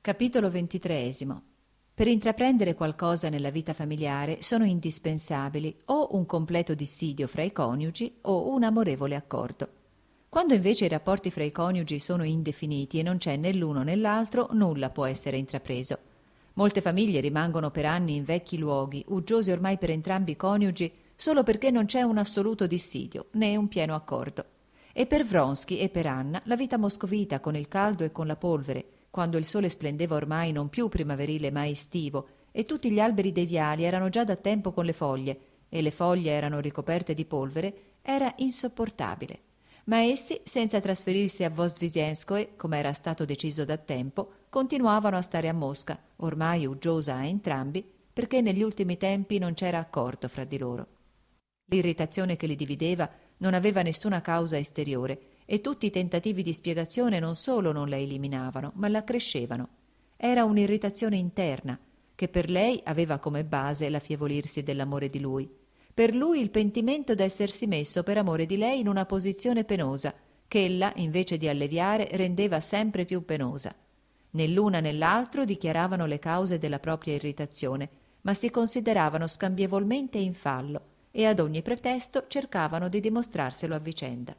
Capitolo 23. Per intraprendere qualcosa nella vita familiare sono indispensabili o un completo dissidio fra i coniugi o un amorevole accordo. Quando invece i rapporti fra i coniugi sono indefiniti e non c'è né l'uno né l'altro, nulla può essere intrapreso. Molte famiglie rimangono per anni in vecchi luoghi, uggiose ormai per entrambi i coniugi, solo perché non c'è un assoluto dissidio né un pieno accordo. E per Vronsky e per Anna la vita moscovita con il caldo e con la polvere, quando il sole splendeva ormai non più primaverile ma estivo, e tutti gli alberi dei viali erano già da tempo con le foglie, e le foglie erano ricoperte di polvere, era insopportabile. Ma essi, senza trasferirsi a Vozdvizhenskoe, come era stato deciso da tempo, continuavano a stare a Mosca, ormai uggiosa a entrambi, perché negli ultimi tempi non c'era accordo fra di loro. L'irritazione che li divideva non aveva nessuna causa esteriore, e tutti i tentativi di spiegazione non solo non la eliminavano, ma l'accrescevano. Era un'irritazione interna, che per lei aveva come base l'affievolirsi dell'amore di lui. Per lui il pentimento d'essersi messo per amore di lei in una posizione penosa, che ella, invece di alleviare, rendeva sempre più penosa. Né l'una né l'altro dichiaravano le cause della propria irritazione, ma si consideravano scambievolmente in fallo, e ad ogni pretesto cercavano di dimostrarselo a vicenda.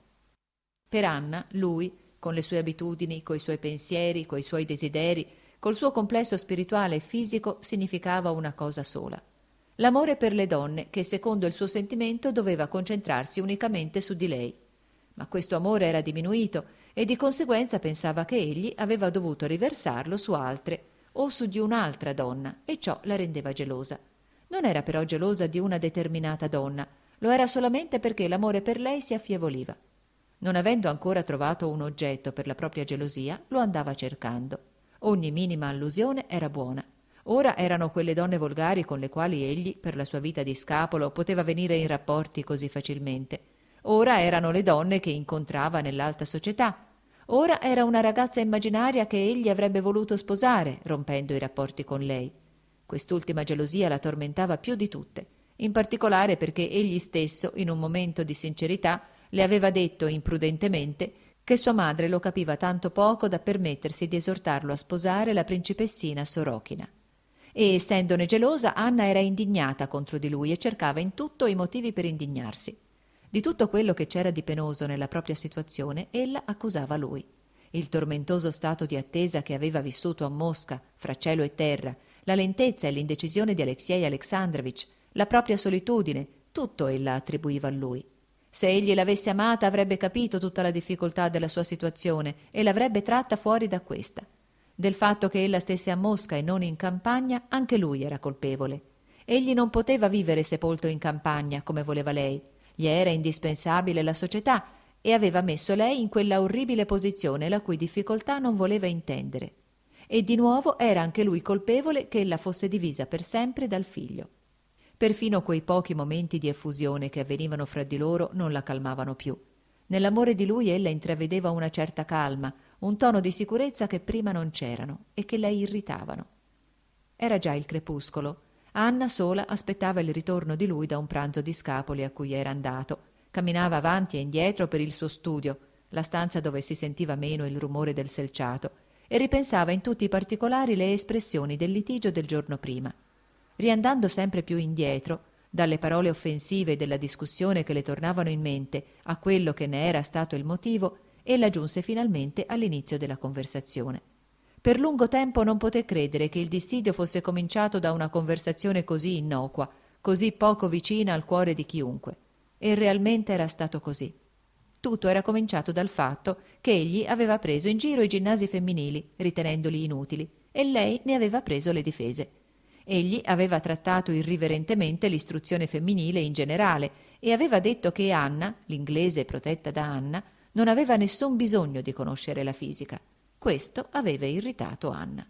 Per Anna, lui, con le sue abitudini, coi suoi pensieri, coi suoi desideri, col suo complesso spirituale e fisico, significava una cosa sola: l'amore per le donne, che secondo il suo sentimento doveva concentrarsi unicamente su di lei. Ma questo amore era diminuito e di conseguenza pensava che egli aveva dovuto riversarlo su altre o su di un'altra donna, e ciò la rendeva gelosa. Non era però gelosa di una determinata donna, lo era solamente perché l'amore per lei si affievolива. Non avendo ancora trovato un oggetto per la propria gelosia, lo andava cercando. Ogni minima allusione era buona. Ora erano quelle donne volgari con le quali egli, per la sua vita di scapolo, poteva venire in rapporti così facilmente. Ora erano le donne che incontrava nell'alta società. Ora era una ragazza immaginaria che egli avrebbe voluto sposare, rompendo i rapporti con lei. Quest'ultima gelosia la tormentava più di tutte, in particolare perché egli stesso, in un momento di sincerità, le aveva detto imprudentemente che sua madre lo capiva tanto poco da permettersi di esortarlo a sposare la principessina Sorokina. E, essendone gelosa, Anna era indignata contro di lui e cercava in tutto i motivi per indignarsi. Di tutto quello che c'era di penoso nella propria situazione, ella accusava lui. Il tormentoso stato di attesa che aveva vissuto a Mosca, fra cielo e terra, la lentezza e l'indecisione di Alexei Alexandrovich, la propria solitudine, tutto ella attribuiva a lui. Se egli l'avesse amata avrebbe capito tutta la difficoltà della sua situazione e l'avrebbe tratta fuori da questa. Del fatto che ella stesse a Mosca e non in campagna, anche lui era colpevole. Egli non poteva vivere sepolto in campagna come voleva lei. Gli era indispensabile la società e aveva messo lei in quella orribile posizione la cui difficoltà non voleva intendere. E di nuovo era anche lui colpevole che ella fosse divisa per sempre dal figlio. Perfino quei pochi momenti di effusione che avvenivano fra di loro non la calmavano più. Nell'amore di lui ella intravedeva una certa calma, un tono di sicurezza che prima non c'erano e che la irritavano. Era già il crepuscolo. Anna sola aspettava il ritorno di lui da un pranzo di scapoli a cui era andato. Camminava avanti e indietro per il suo studio, la stanza dove si sentiva meno il rumore del selciato, e ripensava in tutti i particolari le espressioni del litigio del giorno prima. Riandando sempre più indietro, dalle parole offensive della discussione che le tornavano in mente a quello che ne era stato il motivo, ella giunse finalmente all'inizio della conversazione. Per lungo tempo non poté credere che il dissidio fosse cominciato da una conversazione così innocua, così poco vicina al cuore di chiunque. E realmente era stato così. Tutto era cominciato dal fatto che egli aveva preso in giro i ginnasi femminili, ritenendoli inutili, e lei ne aveva preso le difese. Egli aveva trattato irriverentemente l'istruzione femminile in generale e aveva detto che Anna, l'inglese protetta da Anna, non aveva nessun bisogno di conoscere la fisica. Questo aveva irritato Anna.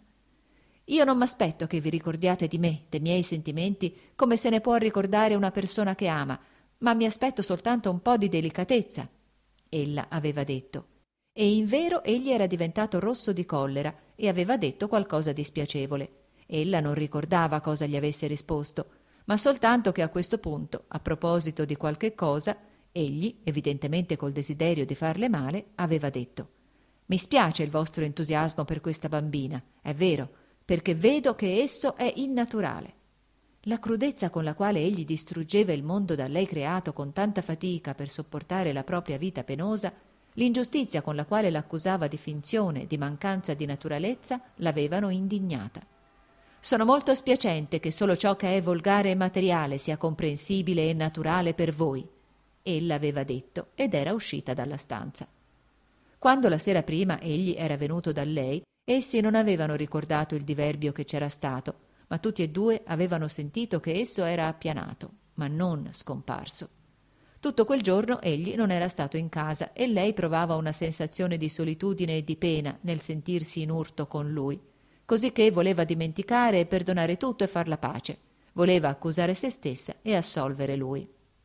«Io non m'aspetto che vi ricordiate di me, dei miei sentimenti, come se ne può ricordare una persona che ama, ma mi aspetto soltanto un po' di delicatezza», ella aveva detto. E invero egli era diventato rosso di collera e aveva detto qualcosa di spiacevole. Ella non ricordava cosa gli avesse risposto, ma soltanto che a questo punto, a proposito di qualche cosa, egli, evidentemente col desiderio di farle male, aveva detto: Mi spiace il vostro entusiasmo per questa bambina, è vero, perché vedo che esso è innaturale. La crudezza con la quale egli distruggeva il mondo da lei creato con tanta fatica per sopportare la propria vita penosa, l'ingiustizia con la quale l'accusava di finzione, di mancanza di naturalezza, l'avevano indignata. Sono molto spiacente che solo ciò che è volgare e materiale sia comprensibile e naturale per voi, ella aveva detto ed era uscita dalla stanza. Quando la sera prima egli era venuto da lei, essi non avevano ricordato il diverbio che c'era stato, ma tutti e due avevano sentito che esso era appianato, ma non scomparso. Tutto quel giorno egli non era stato in casa e lei provava una sensazione di solitudine e di pena nel sentirsi in urto con lui, cosicché voleva dimenticare e perdonare tutto e far la pace, voleva accusare se stessa e assolvere lui.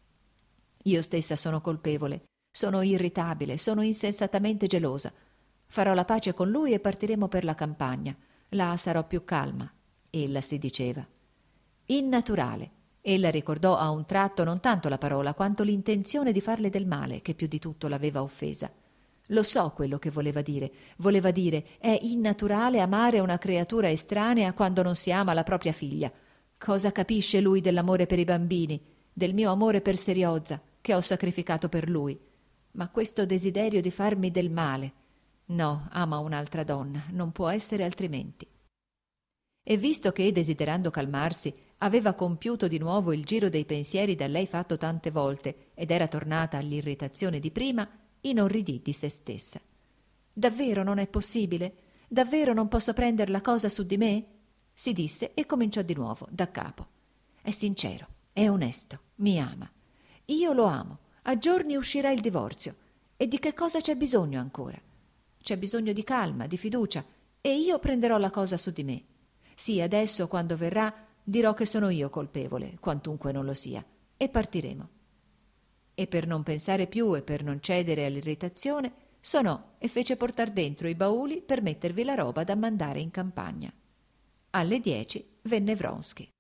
Io stessa sono colpevole, sono irritabile, sono insensatamente gelosa. Farò la pace con lui e partiremo per la campagna. Là sarò più calma. Ella si diceva. Innaturale. Ella ricordò a un tratto non tanto la parola quanto l'intenzione di farle del male che più di tutto l'aveva offesa. Lo so quello che voleva dire. Voleva dire è innaturale amare una creatura estranea quando non si ama la propria figlia. Cosa capisce lui dell'amore per i bambini, del mio amore per Seriozza, che ho sacrificato per lui? Ma questo desiderio di farmi del male. No, ama un'altra donna, non può essere altrimenti. E visto che, desiderando calmarsi, aveva compiuto di nuovo il giro dei pensieri da lei fatto tante volte ed era tornata all'irritazione di prima, inorridì di se stessa. Davvero non è possibile? Davvero non posso prender la cosa su di me? Si disse e cominciò di nuovo, da capo. È sincero, è onesto, mi ama. Io lo amo, a giorni uscirà il divorzio. E di che cosa c'è bisogno ancora? C'è bisogno di calma, di fiducia, e io prenderò la cosa su di me. Sì, adesso, quando verrà, dirò che sono io colpevole, quantunque non lo sia, e partiremo. E per non pensare più e per non cedere all'irritazione, sonò e fece portar dentro i bauli per mettervi la roba da mandare in campagna. Alle 10 venne Vronsky.